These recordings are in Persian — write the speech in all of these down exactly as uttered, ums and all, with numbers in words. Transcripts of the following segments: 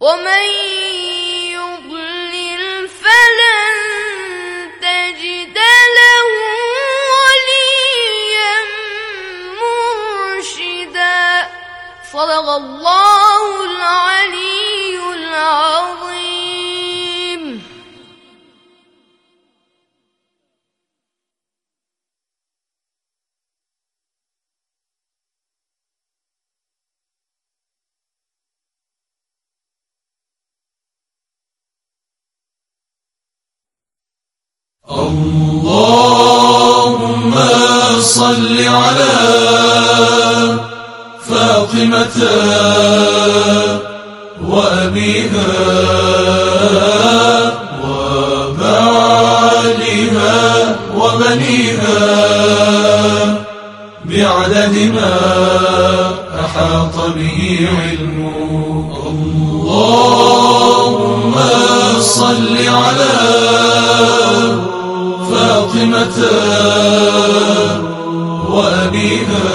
ومن يضلل فلن تجد له وليا مرشدا. صدق الله العلي العظيم. اللهم صل على فاطمة وأبيها وبعلها وبنيها بعدد ما أحاط به علمه. اللهم صل على فاطمة وأبيها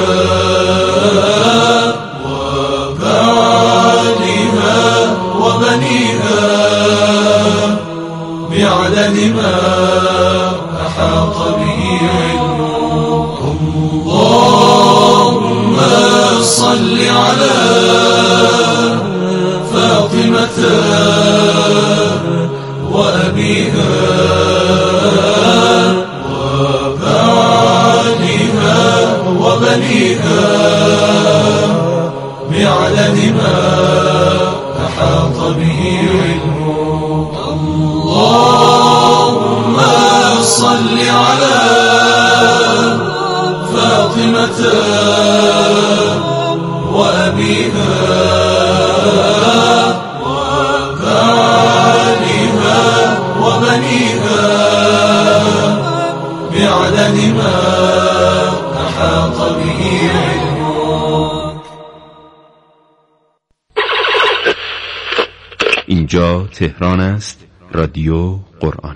وبعلها وبنيها بعدد ما أحاط به علمه. اللهم صل على فاطمة وأبيها وبنيها بعدد ما أحاط به علمه. اللهم صل على فاطمة وأبيها وبعلها وبنيها بعدد ما أحاط به علمه. اینجا تهران است، رادیو قرآن.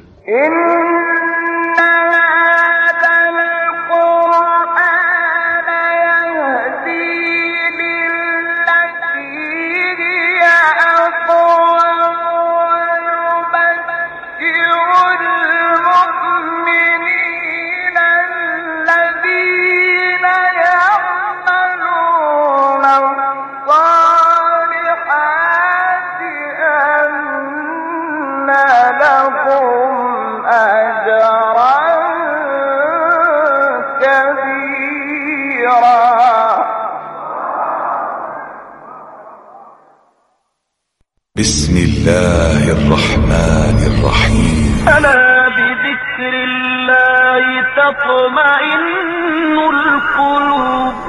بسم الله الرحمن الرحيم. ألا بذكر الله تطمئن القلوب.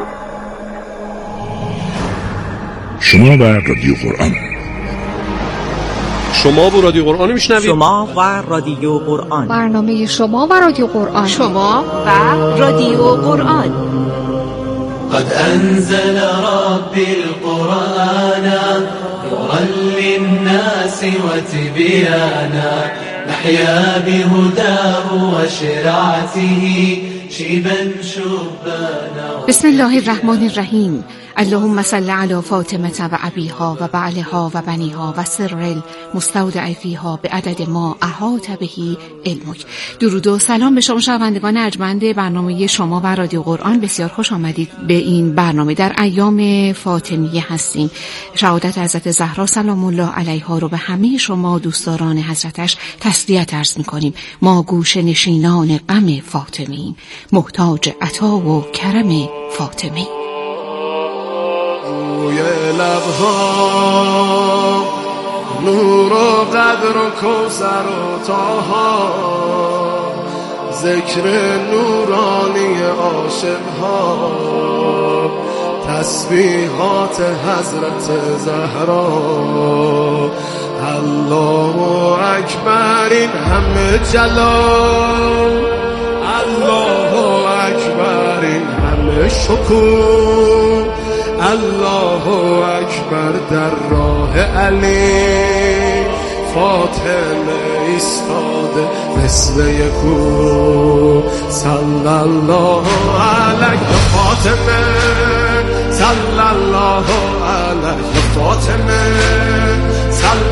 شما و رادیو قرآن. شما و رادیو قرآن میشنوید. شما و رادیو قرآن. برنامه شما و رادیو قرآن. شما و رادیو قرآن. قد أنزل ربي القرآن نورا للناس وتبيانا نحيا بهداه وشرعته شيبا شبانا. بسم الله الرحمن الرحیم. اللهم صل علی فاطمه و ابیها و بعلها و بنیها و سر المستودع فیها به عدد ما احاط بهی علمک. درود و سلام به شما شنوندگان ارجمند برنامه شما و رادیو قرآن. بسیار خوش آمدید به این برنامه. در ایام فاطمیه هستیم. شهادت حضرت زهرا سلام الله علیها رو به همه شما دوستداران حضرتش تسلیت عرض می‌کنیم. ما گوشه نشینان غم فاطمه‌ایم، محتاج عطا و کرم فاطمه. روی لبها نور و قدر و کوثر و طاها، ذکر نورانی عاشقها، تسبیحات حضرت زهرا. الله اکبر، این همه جلال، الله اکبر، این همه شکوه، الله اکبر در راه علی، فاطمه ایستاده مثل یکو. صلی الله علیه فاطمه، صلی الله علیه فاطمه، صلی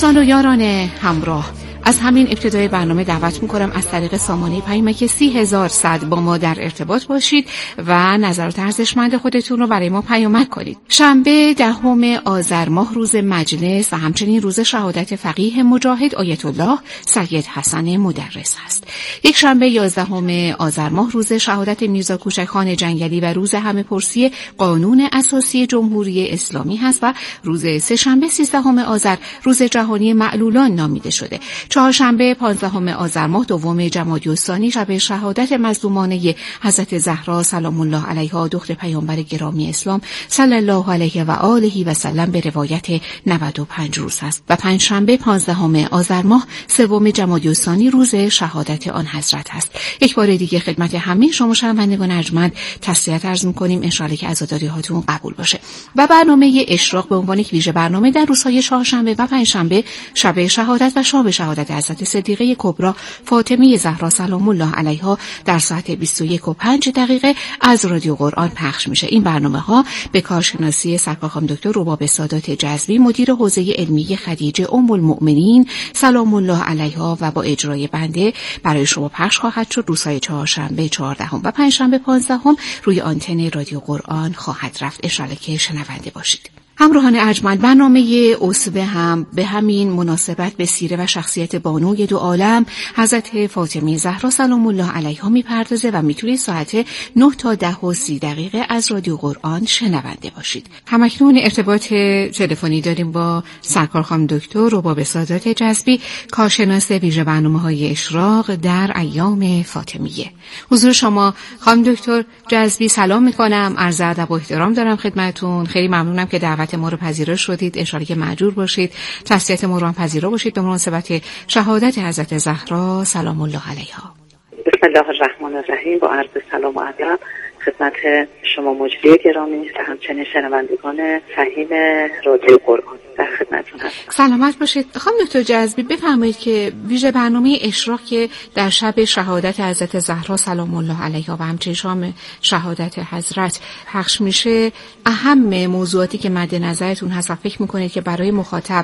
دوستان و یاران همراه، از همین ابتدای برنامه دعوت میکنم از طریق سامانه پیامک سی هزار صد با ما در ارتباط باشید و نظرات ارزشمند خودتون رو برای ما پیامک کنید. شنبه دهم آذر ماه روز مجلس و همچنین روز شهادت فقیه مجاهد آیت الله سید حسن مدرس هست. یک شنبه یازدهم آذر ماه روز شهادت میرزا کوچک خان جنگلی و روز همه پرسی قانون اساسی جمهوری اسلامی هست و روز سه شنبه سیزدهم آذر روز جهانی معلولان نامیده شده. چهارشنبه پانزدهم آذر ماه دوم جمادی الثانی شب شهادت مظلومانه حضرت زهرا سلام الله علیها دختر پیامبر گرامی اسلام صلی الله علیه و آله و سلم به روایت نود و پنج روز است و پنجشنبه پانزدهم آذر ماه سوم جمادی الثانی روز شهادت آن حضرت است. یک بار دیگه خدمت همه شما شنوندگان ارجمند تسلیت عرض می‌کنیم، ان شاءالله که عزاداری هاتون قبول باشه. و برنامه اشراق به عنوان یک ویژه برنامه در روزهای چهارشنبه و پنجشنبه شب شهادت و شام شهادت حضرت صدیقه کبری فاطمه زهرا سلام الله علیها در ساعت بیست و یک و پنج دقیقه از رادیو قرآن پخش میشه. این برنامه‌ها به کارشناسی سرکار خانم دکتر رباب سادات جذبی مدیر حوزه علمی خدیجه ام المؤمنین سلام الله علیها و با اجرای بنده برای شما پخش خواهد شد. روزهای چهارشنبه چهاردهم و پنجشنبه پانزدهم روی آنتن رادیو قرآن خواهد رفت. ان شاءالله که شنونده باشید. همراهان ارجمند، برنامه اسوه هم به همین مناسبت به سیره و شخصیت بانوی دو عالم حضرت فاطمه زهرا سلام الله علیها میپردازه و میتونید ساعت نه تا ده و سی دقیقه از رادیو قرآن شنونده باشید. همکنون ارتباط تلفنی داریم با سرکار خانم دکتر رباب سادات جذبی، کارشناس ویژه برنامه‌های اشراق در ایام فاطمیه. حضور شما خانم دکتر جذبی سلام میکنم، عرض ادب و احترام دارم خدمتتون. خیلی ممنونم که دعوت ما رو پذیرا شدید. ان شاءالله که مأجور باشید، تسلیت ما رو هم پذیرا باشید به مناسبت شهادت حضرت زهرا سلام الله علیها. بسم الله الرحمن الرحیم. با عرض سلام و ادب خدمت شما مجری گرامی و همچنین شنوندگان فهیم رادیو قرآن در خدمتتون هستم. سلامت باشید. خانم دکتر جذبی بفرمایید که ویژه برنامه اشراق که در شب شهادت حضرت زهرا سلام الله علیها و همچنین شام شهادت حضرت پخش میشه، اهم موضوعاتی که مد نظرتون هست و فکر میکنید که برای مخاطب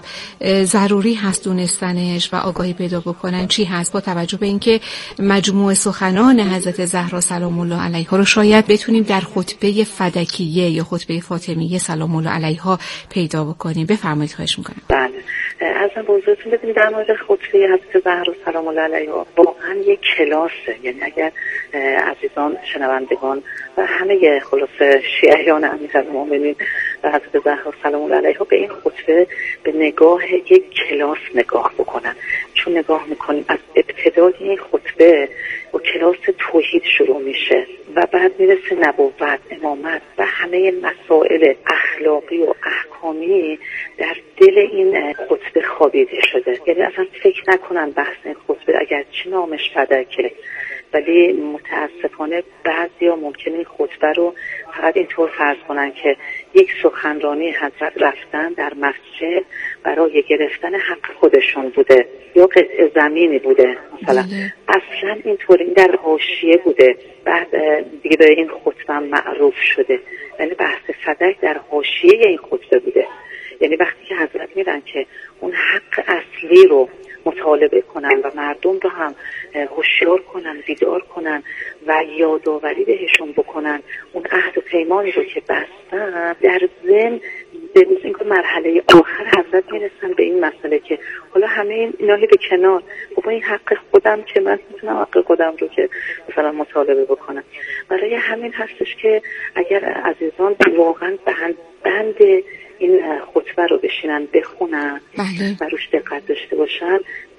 ضروری هست دونستنش و آگاهی پیدا بکنن چی هست، با توجه به اینکه مجموع سخنان حضرت زهرا سلام الله علیها رو شاید بتونیم در خطبه فدکیه یا خطبه فاطمیه سلام الله علیها پیدا بکنیم؟ بفرمایید، خواهش میکنم. بله، از موضوعتون ببینید در مورد خطبه حضرت زهرا سلام الله علیها واقعا یک کلاسه. یعنی اگر عزیزان شنوندگان و همه خلاصه شیعیان امیرالمومنین و حضرت زهرا سلام الله علیها به این خطبه به نگاه یک کلاس نگاه بکنن، چون نگاه میکنیم از ابتدای این خطبه با کلاس توحید شروع میشه و بعد میرسه نبوت، امامت و همه مسائل اخلاقی و احکامی در دل این خطبه خوابیده شده. یعنی اصلا فکر نکنن بحث این خطبه اگرچه نامش فدکه، ولی متاسفانه بعضیا ممکنه این خطبه رو فقط اینطور فرض کنن که یک سخنرانی حضرت رفتن در مسجد برای گرفتن حق خودشون بوده یا قطع زمینی بوده مثلا. اصلا اینطوری در حاشیه بوده، بعد دیگه به این خطبه معروف شده. یعنی بحث فدک در حاشیه این خطبه بوده. یعنی وقتی که حضرت میرن که اون حق اصلی رو مطالبه کنن و مردم رو هم هوشیار کنن، بیدار کنن و یادآوری بهشون بکنن اون عهد و پیمانی رو که بستن، در ضمن به این که مرحله آخر حضرت میرسن به این مسئله که حالا همه این ایناهی به کنار، بابا این حق خودم که من میتونم حق خودم رو که مثلا مطالبه بکنم. برای همین هستش که اگر عزیزان واقعا بند, بند این خطبه رو بشینن بخونن و روش دقت داشته باشن،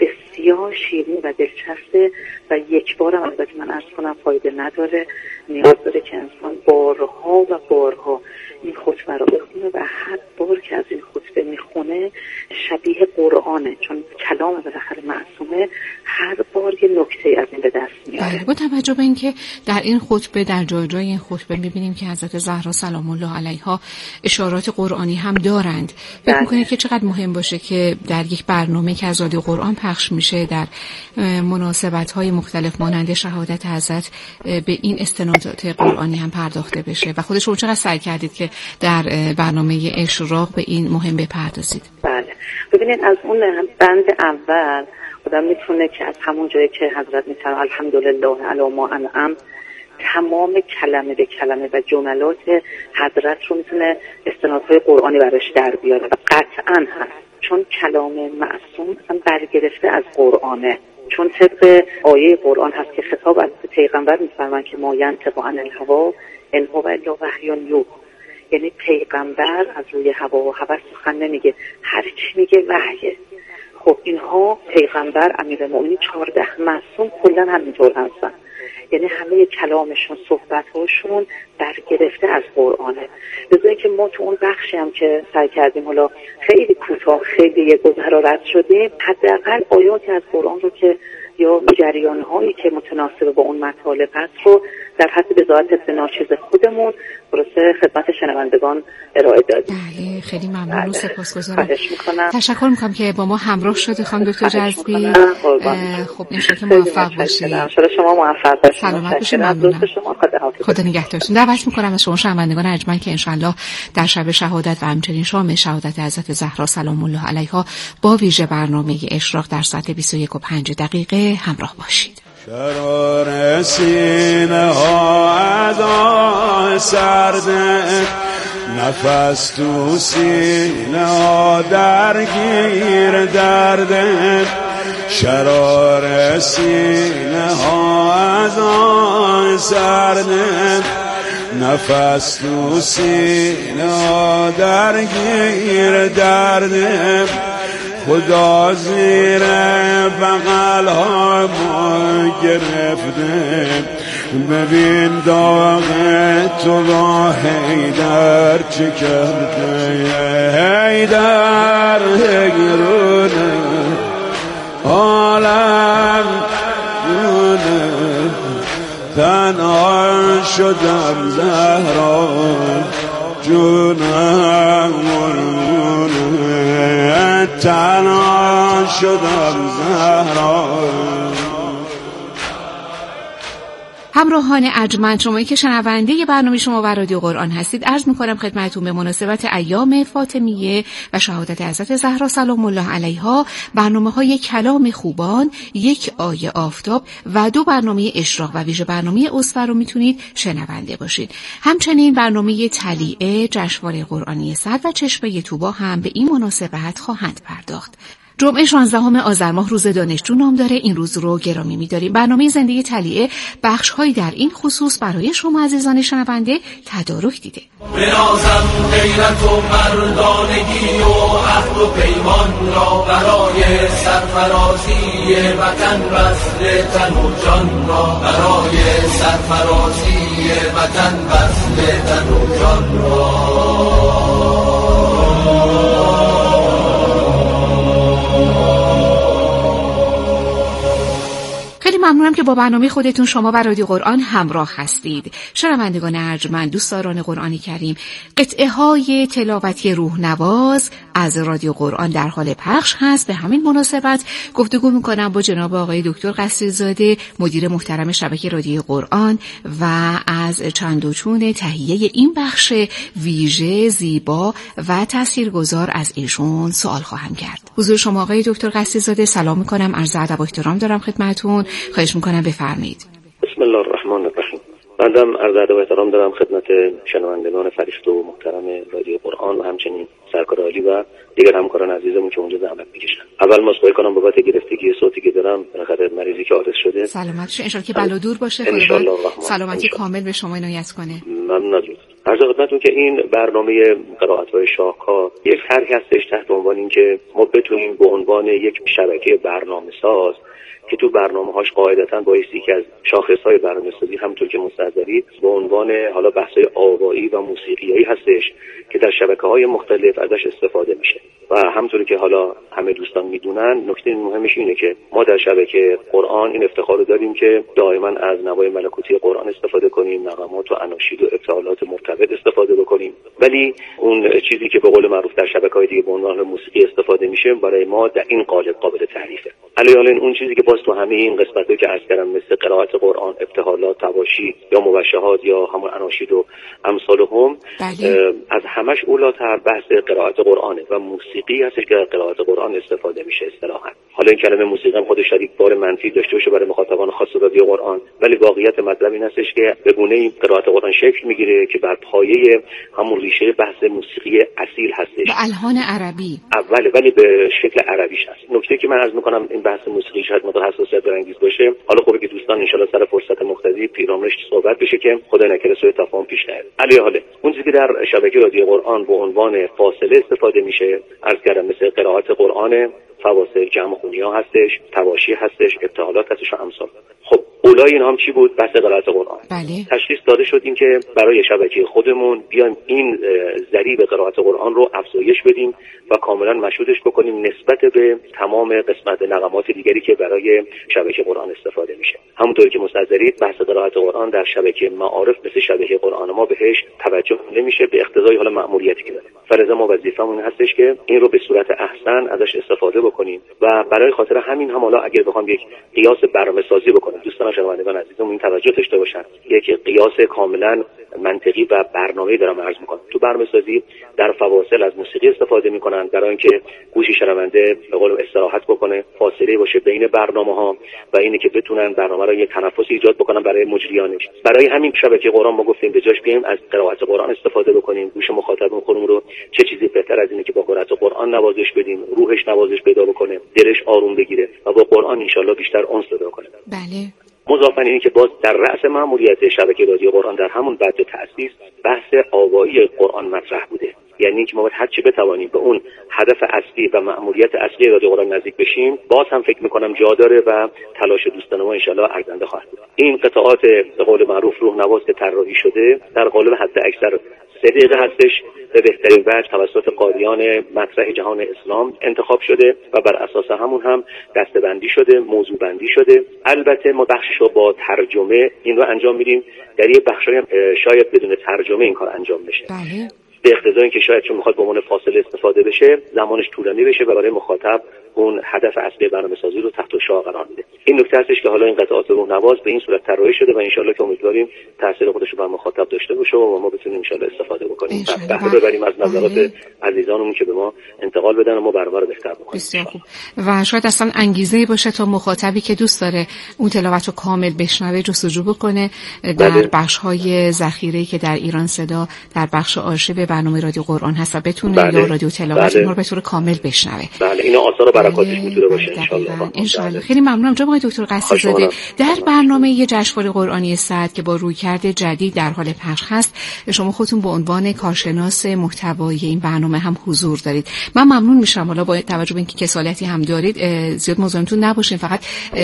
بسیار شیرین و دلچسبه و یک بار هم البته من عرض کنم فایده نداره، نیاز داره که انسان بارها و بارها این خطبه رو بخونه و هر بار که از این خطبه میخونه شبیه قرآنه، چون کلام بالاخره معصومه، هر بار یه نکته از این به دست میاره. با توجه به اینکه در این خطبه در جای جای این خطبه میبینیم که حضرت زهرا سلام الله علیها اشارات قرآنی هم دارند، فکر میکنید که چقدر مهم باشه که در یک برنامه که از رادیو قرآن پخش میشه در مناسبت‌های مختلف مانند شهادت حضرت به این استنادات قرآنی هم پرداخته بشه و خودشون چقدر سعی کردید که در برنامه اشراق به این مهم بپردازید؟ بپردازید. بله، ببینید از اون بند اول آدم میتونه که از همون جایی که حضرت میتونه الحمدلله علی ما انعم، تمام کلمه به کلمه و جملات حضرت رو میتونه استنادهای قرآنی براش در بیاره و قطعا هست، چون کلام معصوم اصلا برگرفته از قرآنه، چون طبق آیه قرآن هست که خطاب از پیغمبر میفرمان که ما ینطق عن الهوا ان هو الا وحی یوحی، یعنی پیغمبر از روی هوا و هوس سخن نمیگه، هر چی میگه وحیه. خب اینها پیغمبر امیرالمومنین چهارده معصوم کلا همینطور هستن، یعنی همه کلامشون صحبت‌هاشون برگرفته از قرآنه. بذارید که ما تو اون بخشی هم که سعی کردیم حالا خیلی کوتاه خیلی یه گذرا رد شدیم، حداقل آیاتی از قرآن رو که یا جریان‌هایی که متناسب با اون مطالب هست رو در حد بضاعت ابن ناچیز خودمون درسته خدمت شنوندگان ارائه دادیم. بله خیلی ممنون و سپاسگزارم. خواهش میکنم. تشکر میکنم که با ما همراه شدید خانم دکتر جذبی. خب ان شاء الله موفق باشید. ان شاء الله شما موفق باشید. سلامت باشید. ممنونم. شما خدا حافظ. خدا نگهدارتون. دعوت میکنم از شما شنوندگان ارجمند که ان شاء الله در شب شهادت و همچنین شام شهادت حضرت زهرا سلام الله علیها با ویژه برنامه اشراق در ساعت بیست و یک و پنج دقیقه همراه باشید. شرار سینه ها از آه سرده، نفس تو سینه ها درگیر درده، شرار سینه ها از آه سرده، نفس تو سینه ها درگیر درده، خدا زیر بغل ها ما گرفته، ببین داغ تو با حیدر چه کرده، حیدر هگرونه عالم گونه، تنها شدم زهرا جونم مرمونه، تنها شدم زهرا. همراهان ارجمند، شمایی که شنونده برنامه شما و رادیو قرآن هستید، عرض می‌کنم خدمتتون به مناسبت ایام فاطمیه و شهادت حضرت زهرا سلام الله علیها برنامه‌های کلام خوبان، یک آیه آفتاب و دو برنامه اشراق و ویژه برنامه اسفر رو میتونید شنونده باشید. همچنین برنامه تلیعه، جشنواره قرآنی صدر و چشمه طوبی هم به این مناسبت خواهند پرداخت. جمعه شانزدهم آذر ماه روز دانشجو نام داره، این روز رو گرامی می‌داریم. برنامه زنده تلیعه بخش‌هایی در این خصوص برای شما عزیزان شنونده تدارک دیده. بنازم غیرت و مردانگی و عهد و پیمان را، برای سرفرازی وطن بذل تن و جان را، برای سرفرازی وطن بذل تن و جان را. خیلی ممنونم که با برنامه خودتون شما و رادیو قرآن همراه هستید. شنوندگان ارجمند، دوستداران قرآن کریم، قطعه های تلاوتی روح نواز از رادیو قرآن در حال پخش هست. به همین مناسبت گفتگو میکنم با جناب آقای دکتر قصی زاده، مدیر محترم شبکه رادیو قرآن، و از چند و چون تهیه این بخش ویژه زیبا و تاثیرگذار از ایشون سوال خواهم کرد. حضور شما آقای دکتر قصی زاده سلام میکنم، عرض ادب و احترام دارم خدمتتون. خواهش میکنم بفرمایید. بسم الله الرحمن الرحیم. بنده عرض ادب و احترام دارم خدمت شنوندگان فرشته و محترم رادیو قرآن و همچنین سرکار عالی و دیگر همکاران عزیزمون که اونجا زحمت میکشن. اول مصاحبه کنم بابت گرفتگی صوتی که دارم، بالاخره مریضی که حادث شده. سلامت شید، ان شاءالله که بلا دور باشه، خدا سلامتی کامل به شما عنایت کنه. ممنون از عرض خدمتتون که این برنامه قرائت‌های شاخه‌ها یک طرحی هستش تحت عنوان اینکه ما بتونیم به عنوان یک شبکه برنامه‌ساز که تو برنامه‌هاش قاعدتاً بایستی که از شاخص‌های برنامه‌سازی همونطور که مستحضرید به عنوان حالا بحث‌های آوایی و موسیقیایی هستش که در شبکه‌های مختلف ازش استفاده میشه و همونطوری که حالا همه دوستان میدونن، نکته مهمش اینه که ما در شبکه قرآن این افتخار رو داریم که دائما از نوای ملکوتی قرآن استفاده کنیم، نغمات و اناشید و ابتهالات مرتبط استفاده بکنیم، ولی اون چیزی که به قول معروف در شبکه‌های دیگه به عنوان موسیقی استفاده میشه برای ما در این قالب قابل تعریفه. علاوه بر اون چیزی که باز تو همه این قسمت‌هایی که عرض کردم مثل قرائت قرآن، ابتهالات، تواشی یا موشحات یا همون اناشید و امثالهم، از همش اولاتر بحث قرائت قرآنه و موسیقی هستش که قرائت قرآن استفاده میشه اصطلاحاً. حالا این کلمه موسیقی هم خودش شاید بار منفی داشته باشه برای مخاطبان خاص رادیو قرآن، ولی واقعیت مطلب این هستش که به گونه‌ای قرائت قرآن شکل میگیره که بر پایه همون ریشه بحث موسیقی اصیل هستش، به الحان عربی اوله ولی به شکل عربیش هست. نکته که من عرض میکنم این بحث موسیقی شاید مدت حساسیت برانگیز باشه، حالا خوبه که دوستان ان شاءالله سر فرصت مقتضی پیرامونش صحبت بشه که خدا نکره سوء تفاهم پیش نیاد. علی حاله اون چیزی که در شبکه رادیو قرآن به عنوان فاصله استفاده میشه عرض کردم مثل قرائت قرآن، فواصل جمع خونی‌ها هستش، تواشی هستش، ابتهالات هستش و امثال. خب اولای این هم چی بود؟ بحث قرائت قرآن. بله. تشخیص داده شد این که برای شبکه خودمون بیایم این ضریب قرائت قرآن رو افزایش بدیم و کاملا مشهودش بکنیم نسبت به تمام قسمت نغمات دیگری که برای شبکه قرآن استفاده میشه. همونطوری که مستحضرید بحث قرائت قرآن در شبکه معارف مثل شبکه قرآن ما بهش توجه نمیشه به اقتضای حال مأموریتی که داره. فرض ما وظیفمون هستش که این رو به صورت احسن ازش استفاده بکنیم و برای خاطر همین هم حالا اگر بخوام یک قیاس برنامه‌سازی بکنیم، دوستان شنوندگان عزیزم این توجه داشته باشن، یک قیاس کاملا منطقی و برنامه‌ای دارم عرض می‌کنم. تو برنامه‌سازی در فواصل از موسیقی استفاده می‌کنن برای اینکه گوش شنونده به قول استراحت بکنه، فاصله باشه بین برنامه‌ها و اینه که بتونن برنامه رو یک تنفسی ایجاد بکنن برای مجریانش. برای همین شبکه قرآن ما گفتیم به جاش بیایم از قرائت قرآن استفاده بکنیم، گوش مخاطبمون خودمون رو چه چیزی بهتر از اینه که با قرائت قرآن نوازش بدیم، روحش نوازش پیدا بکنه، دلش آروم بگیره و با قرآن ان شاءالله بیشتر انس پیدا کنه. بله. مضافاً اینه که باز در رأس مأموریت شبکه رادیو قرآن در همون بعد تأسیس بحث آوایی قرآن مطرح بوده. یعنی که ما باید هر چی بتوانیم به اون هدف اصلی و مأموریت اصلی رادیو قرآن نزدیک بشیم، باز هم فکر می‌کنم جا داره و تلاش دوستان ما ان شاءالله ارزنده خواهد بود. این قطعات به قول معروف روح نواز که طراحی شده در قالب حد اکثر سه دقیقه هستش، به بهترین وجه توسط قاریان مطرح جهان اسلام انتخاب شده و بر اساس همون هم دسته‌بندی شده، موضوع بندی شده. البته ما بخشش رو با ترجمه این رو انجام میدیم، در یه بخشی شاید بدون ترجمه این کار انجام بشه. بله. به اقتضای اینکه شاید چون میخواد به عنوان فاصله استفاده بشه زمانش طولانی بشه و برای مخاطب اون هدف اصلی برنامه‌سازی رو تحت شعاع قرار میده. این نکته هستش که حالا این قطعات روح نواز به این صورت طراحی شده و ان شاءالله که امیدواریم تاثیر خودش رو بر مخاطب داشته باشه و ما بتونیم ان شاءالله استفاده بکنیم. بهره ببریم از نظرات عزیزانمون که به ما انتقال بدن و ما برنامه رو بهتر بکنیم. بسیار خوب. و شاید اصلا انگیزه باشه تا مخاطبی که دوست داره اون تلاوت رو کامل بشنوه جستجو بکنه در بخش‌های ذخیره‌ای که در ایران صدا در بخش آرشیو برنامه رادیو قرآن هست و بتونه بله. یا رادیو تلاوت اون رو به طور کامل بشنوه. بله اینا آثار و برکاتش میتونه باشه ان شاءالله. ان شاءالله. خیلی ممنونم جناب آقای دکتر قصی‌زاده. در برنامه جشنواره قرآنی سعد که با رویکرد جدید در حال پخش هست، شما خودتون به عنوان کارشناس محتوایی این برنامه هم حضور دارید. من ممنون میشم حالا با توجه به اینکه کسالتی هم دارید زیاد مزاحمتون نباشین، فقط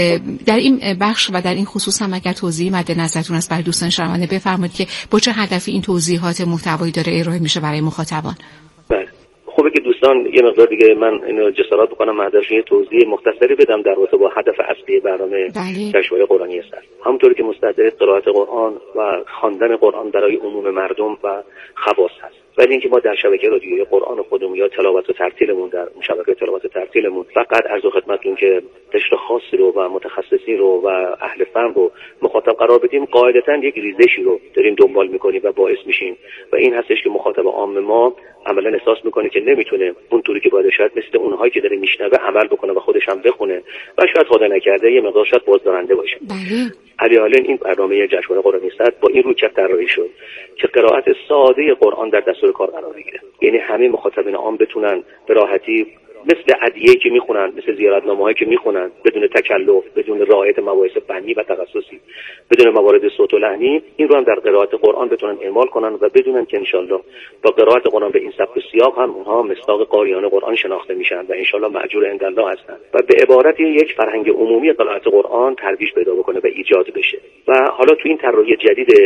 در این بخش و در این خصوص هم اگر توضیحی مد نظرتون است برای دوستان شنونده بفرمایید که با چه هدفی این توضیحات محتوایی داره ارائه میشه برای مخاطبان. بله. خوبه که دوستان یه مقدار دیگه من اینو جسارت بکنم هدفش یه توضیح مختصری بدم در رابطه با هدف اصلی برنامه جشنواره قرآنی است. همونطوری که مستعد قرائت قرآن و خواندن قرآن برای عموم مردم و خواص هست، ولی اینکه ما در شبکه رادیویی قرآن خودمون یا تلاوت و ترتیلمون در شبکه تلاوت و ترتیلمون فقط عرض خدمتتون که قشر خاصی رو و متخصصین رو و اهل فهم رو مخاطب قرار بدیم، قاعدتاً یک ریزشی رو داریم دنبال میکنیم و باعث میشیم و این هستش که مخاطب عام ما عملاً احساس میکنه که نمیتونه اونطوری که باید شاید مثل اونهایی که داره میشنوه عمل بکنه و خودش هم بخونه و شاید خدا نکرده یه مقدار شاید بازدارنده باشه. بله. علی حالن این برنامه جشنواره قرآنی سعد با این رویکرد طراحی شد که قرائت ساده قرآن در دستور کار قرار بگیره، یعنی همه مخاطبین عام بتونن به راحتی مثل ادعیه‌ای که میخونن، مثل زیارتنامه‌هایی که میخونن بدون تکلف، بدون رعایت مباحث فنی و تخصصی، بدون موارد صوت و لحنی، این رو هم در قرائت قرآن بتونن اعمال کنن و بدونن که انشالله با قرائت قرآن به این سبک و سیاق هم اونها مصداق قاریان قرآن شناخته میشن و انشالله مأجور عند الله هستن و به عبارت یک فرهنگ عمومی قرائت قرآن ترویج پیدا بکنه و ایجاد بشه. و حالا تو این طراحی جدید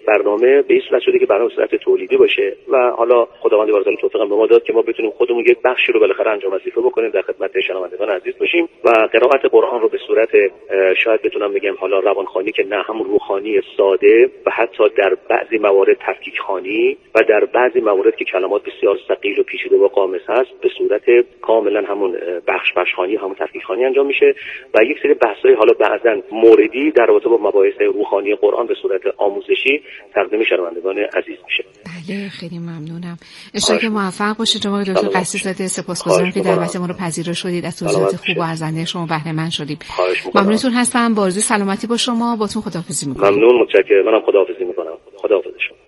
برنامه به این صورت شده که برنامه صورت تولیدی باشه و حالا خداوند بارزال توفیق به ما داد که ما بتونیم خودمون یک بخشی رو بالاخره انجام وظیفه بکنیم، در خدمت شنوندگان عزیز باشیم و قرائت قرآن رو به صورت شاید بتونم بگم حالا روانخوانی که نه، همون روحانی ساده و حتی در بعضی موارد تفکیک خوانی و در بعضی موارد که کلمات بسیار ثقیل و پیچیده و قامز هست به صورت کاملا همون بخش بخش خوانی، همون تفکیک خوانی انجام میشه و یک سری بحث‌های حالا بعضن موردی در رابطه با مباحث روحانی قرآن به صورت آموزشی تقدیم شنوندگان عزیز میشه. بله خیلی ممنونم. انشالله موفق باشید جناب دکتر قصی زاده. سپاسگزارم که دعوت ما رو پذیرا شدید، از توضیحات خوب و ارزنده شما بهره مند شدیم. ممنونتون هستم. با آرزوی سلامتی با شما. باتون خداحافظی میکنم. ممنون، متشکرم. منم خداحافظی میکنم. خداحافظ شما.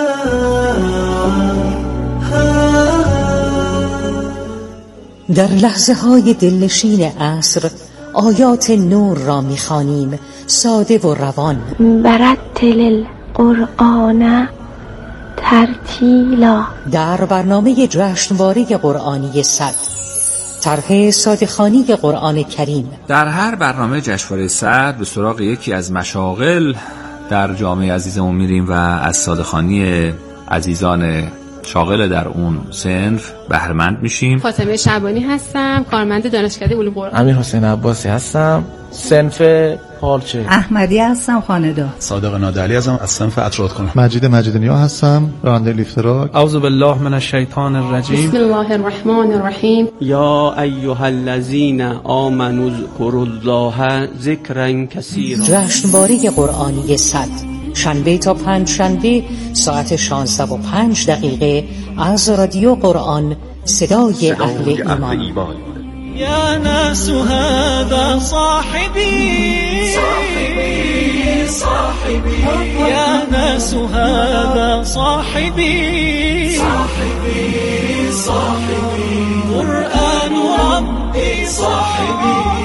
در لحظه های دلنشین عصر آیات نور را میخوانیم ساده و روان. ورتل القرآن ترتیلا. در برنامه جشنواره قرآنی صد، طرح ساده‌خوانی قرآن کریم. در هر برنامه جشنواره صد به سراغ یکی از مشاغل در جامعه عزیزمون میریم و از ساده‌خوانی عزیزان شاغل در اون صنف بهره‌مند میشیم. فاطمه شعبانی هستم، کارمند دانشکده علوم قرآن. امیر حسین عباسی هستم، صنف پارچه. احمدی هستم، خانه‌دار. صادق نادری هستم، از صنف اتراد کنم. مجید مجیدنیا هستم، راننده لیفتراک. اعوذ بالله من الشیطان الرجیم. بسم الله الرحمن الرحیم. یا ایها الذین آمنوا اذکروا الله ذکرا کثیرا. جشنواره قرآنی صد، شنبه تا پنج شنبه ساعت شانزده و پنج دقیقه از رادیو قرآن، صدای اهل ایمان. یا ناس هذا صاحبی صاحبی صاحبی یا ناس هذا صاحبی صاحبی صاحبی قرآن ربی صاحبی.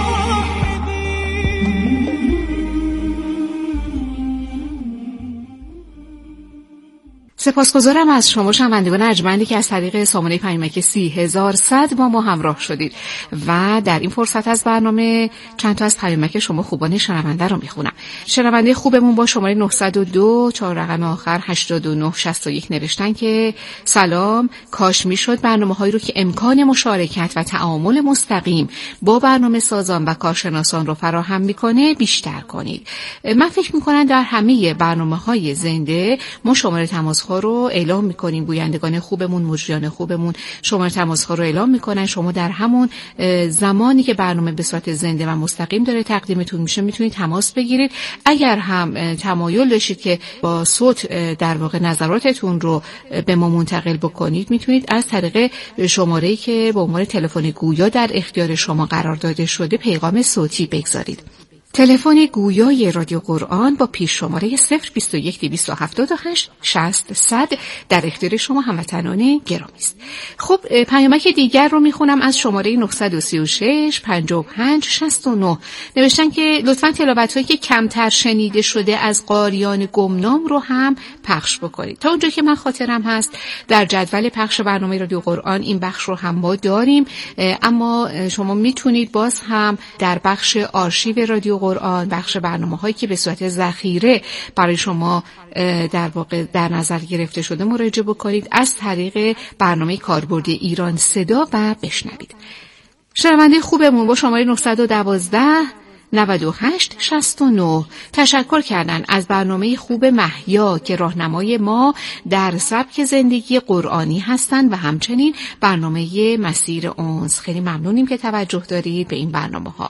سپاسگزارم از شما شنوندگان ارجمندی که از طریق سامانه پیامک سی هزار صد با ما همراه شدید و در این فرصت از برنامه چند تا از پیامک شما خوبان شنونده رو میخونم. شنونده خوبمون با شماره نه صفر دو چهار رقم آخر هشتاد و نه شصت و یک نوشتن که سلام، کاش میشد برنامه‌هایی رو که امکان مشارکت و تعامل مستقیم با برنامه سازان و کارشناسان رو فراهم میکنه بیشتر کنید. من فکر میکنم در همه برنامه‌های زنده ما شماره تماس رو اعلام میکنیم، گویندگان خوبمون، مجریان خوبمون شماره تماس ها رو اعلام میکنن. شما در همون زمانی که برنامه به صورت زنده و مستقیم داره تقدیمتون میشه میتونید تماس بگیرید. اگر هم تمایل داشتید که با صوت در واقع نظراتتون رو به ما منتقل بکنید میتونید از طریق شماره‌ای که به عنوان تلفن گویا در اختیار شما قرار داده شده پیغام صوتی بگذارید. تلفن گویای رادیو قرآن با پیش شماره صفر بیست و یک دویست و هفتاد و هشت شصت صد در اختیار شما هموطنان گرامی است. خب پیامک دیگر رو میخونم از شماره نه سه شش پنجاه و پنج شصت و نه. نوشتن که لطفاً تلاوت‌هایی که کمتر شنیده شده از قاریان گمنام رو هم پخش بکنید. تا اونجا که من خاطرم هست در جدول پخش برنامه رادیو قرآن این بخش رو هم ما داریم، اما شما میتونید باز هم در بخش آرشیو رادیو قرآن، بخش برنامه‌هایی که به صورت ذخیره برای شما در واقع در نظر گرفته شده مراجعه بکنید از طریق برنامه کاربردی ایران صدا و بشنوید. شنونده خوبمون با شماره نه یک دو نود و هشت شصت و نه تشکر کردن از برنامه خوب مهیا که راهنمای ما در سبک زندگی قرآنی هستند و همچنین برنامه مسیر انس. خیلی ممنونیم که توجه دارید به این برنامه‌ها.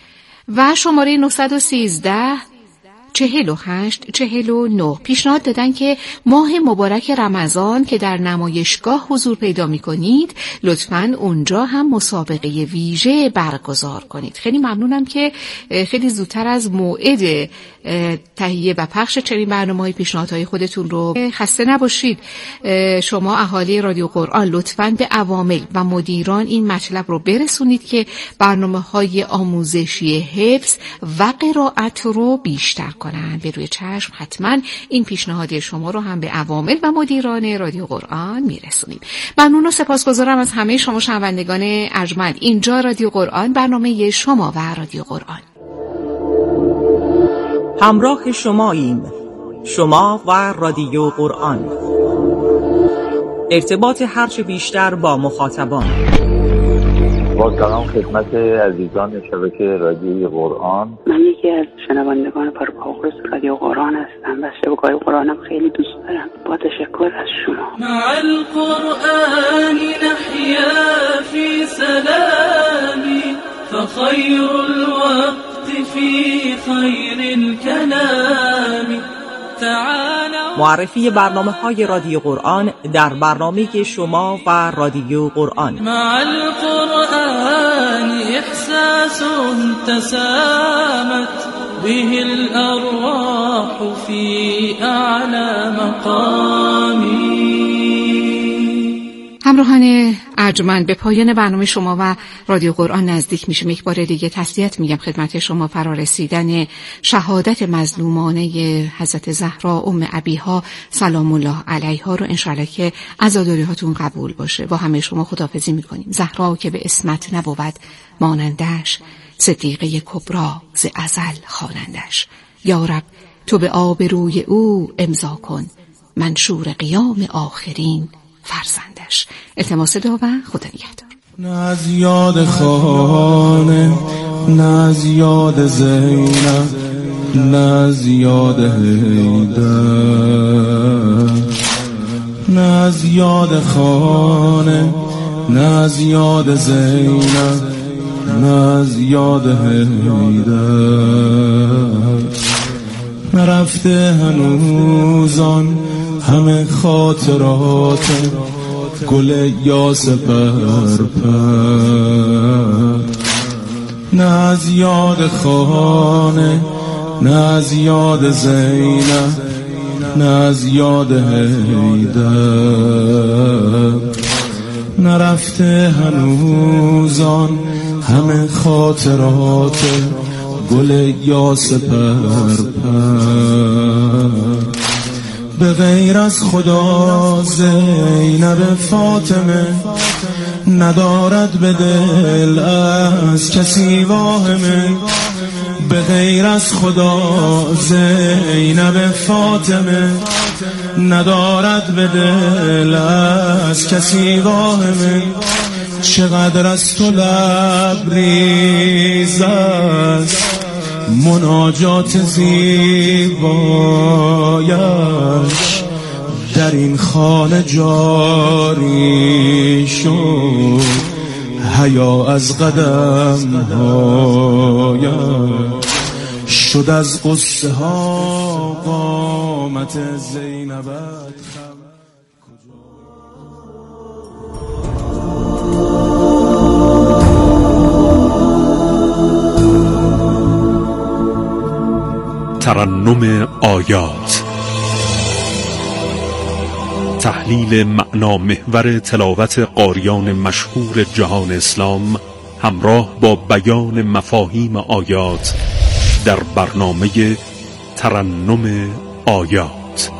و شماره نه یک سه چهل و هشت چهل و نه پیشنهاد دادن که ماه مبارک رمضان که در نمایشگاه حضور پیدا می کنید لطفاً اونجا هم مسابقه ویژه برگزار کنید. خیلی ممنونم که خیلی زودتر از موعد تهیه و پخش چنین برنامه‌های پیشنهادهای خودتون رو خسته نباشید. شما اهالی رادیو قرآن لطفاً به عوامل و مدیران این مطلب رو برسونید که برنامه‌های آموزشی حفظ و قرائت رو بیشتر کنن. به روی چشم حتما این پیشنهاد شما رو هم به عوامل و مدیران رادیو قرآن میرسونیم. ممنون و سپاسگزارم از همه شما شنوندگان ارجمند. اینجا رادیو قرآن، برنامه شما و رادیو قرآن. همراه شماییم. شما و رادیو قرآن. ارتباط هرچه بیشتر با مخاطبان. با سلام خدمت عزیزان شبکه رادیوی قرآن. من یکی از شنوندگان پرپاخوس رادیو قرآن هستم و شبکه‌های قرآنم خیلی دوست دارم. با تشکر از شما. مع القرآن نحيا في سلام فخير الوقت في خير الكلام. معرفی برنامه های رادیو قرآن در برنامه شما و رادیو قرآن. مع القرآن احساس تسامت به الارواح في اعلى مقامی. همراهان ارجمند، به پایان برنامه شما و رادیو قرآن نزدیک میشه. یک بار دیگه تسلیت میگم خدمت شما فرارسیدن شهادت مظلومانه حضرت زهرا ام ابیها سلام الله علیها رو انشاءالله که عزاداری هاتون قبول باشه. با همه شما خداحافظی میکنیم. زهرا که به اسمت نبود مانندش، صدیقه کبرا ز ازل خوانندش. یا رب تو به آب روی او امضا کن، منشور قیام آخرین فرزندش. التماس دعا و خدا نگهدار. نه از یاد خانه، نه از یاد زینب، نه از یاد حیدر. نه از یاد خانه، نه از یاد زینب، نه از یاد حیدر. نرفته هنوزان همه خاطرات گل یاس پر پر. نه از یاد خانه، نه از یاد زینب، نه از یاد حیدر. نرفته هنوزان همه خاطرات گل یاس پر پر. به غیر از خدا زینب فاطمه ندارد به دل از کسی واهمه. به غیر از خدا زینب فاطمه ندارد به دل از کسی واهمه. چقدر از تو لبریز است مناجات زیبایش، در این خانه جاری شد حیا از قدم هایش. شد از قصه ها قامت زینبت. ترنم آیات، تحلیل معنا محور تلاوت قاریان مشهور جهان اسلام همراه با بیان مفاهیم آیات در برنامه ترنم آیات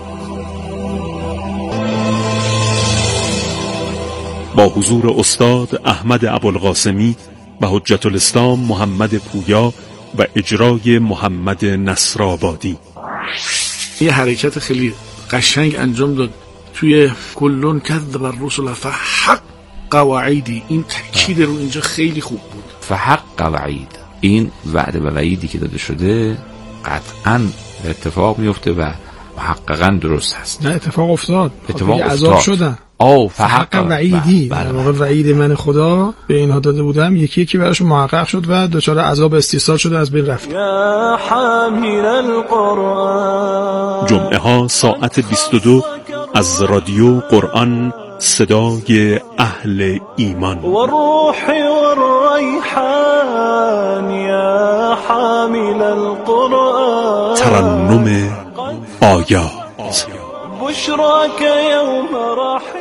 با حضور استاد احمد ابوالقاسمی و حجت الاسلام محمد پویا و اجرای محمد نصرآبادی. یه حرکت خیلی قشنگ انجام داد توی کلون کذب الرسل فحق وعیدی. این تاکید رو اینجا خیلی خوب بود. فحق وعید، این وعده و وعیدی که داده شده قطعاً اتفاق میفته و محققاً درست هست. نه اتفاق افتاد، اتفاق عذاب شدن. آو فحق وعیدی، در واقع وعید من خدا به اینها داده بودم یکی یکی براشون محقق شد و دچار عذاب استیصال شده، از بین رفت. یا حامل القرآن. جمعه ها ساعت بیست و دو از رادیو قرآن، صدای اهل ایمان. و روح و الریحان یا حامل القرآن. ترنم آیات. بشراك يوم رحيل.